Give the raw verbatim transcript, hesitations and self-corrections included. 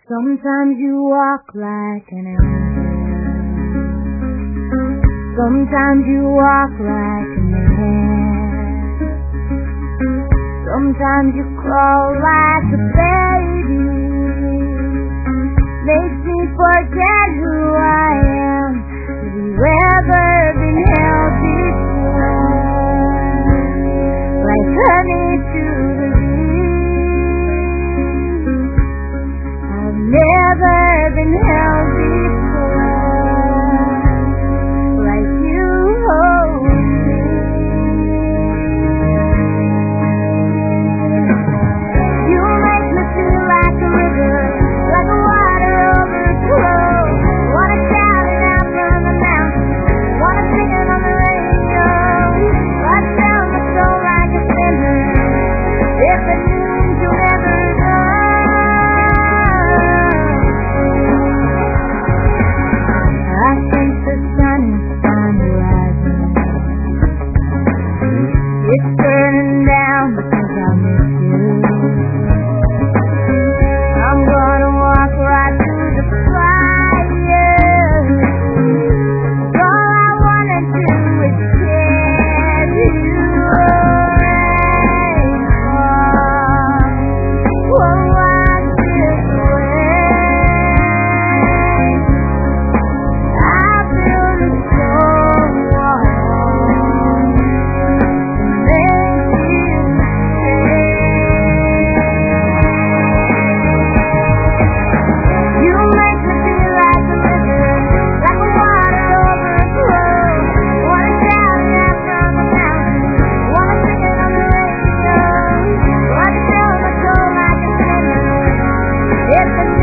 Sometimes you walk like an angel. Sometimes you walk like a man. Sometimes you crawl like a baby. Makes me forget who I am. Have you ever been held before? Like honey to the bee. I've never been held before. Like you hold me. You make me feel like a river, like a water overflow. Wanna shout it out from the mountain, wanna sing it on the radio. I tell my soul like a sinner, if it means you'll never know. I think the sun is finally rising. It's burning down because I miss you. I'm gonna walk right through the fire. All I wanna do is carry you away. Oh, watch this way. I feel the soul warm. Make you stay. You make me feel like a river, like a water overflow. Wanna shout it out from the mountain, wanna sing it on the radio. Wanna tell my soul like a sinner, if it